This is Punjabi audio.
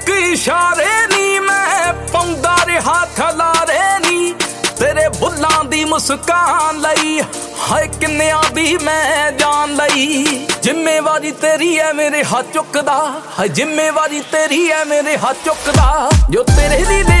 ਇੱਕ ਇਸ਼ਾਰੇ ਨੀ ਮੈਂ ਪਾਉਂਦਾ ਰਿਹਾ ਖਲਾਰੇ ਨੀ ਤੇਰੇ ਬੁੱਲਾਂ ਦੀ ਮੁਸਕਾਨ ਲਈ ਹਾਏ ਕਿੰਨਿਆਂ ਦੀ ਮੈਂ ਜਾਨ ਲਈ ਜ਼ਿੰਮੇਵਾਰੀ ਤੇਰੀ ਐ ਮੇਰੇ ਹੱਥ ਚੁੱਕਦਾ ਹਾਏ ਜ਼ਿੰਮੇਵਾਰੀ ਤੇਰੀ ਐ ਮੇਰੇ ਹੱਥ ਚੁੱਕਦਾ ਜੋ ਤੇਰੇ ਲਈ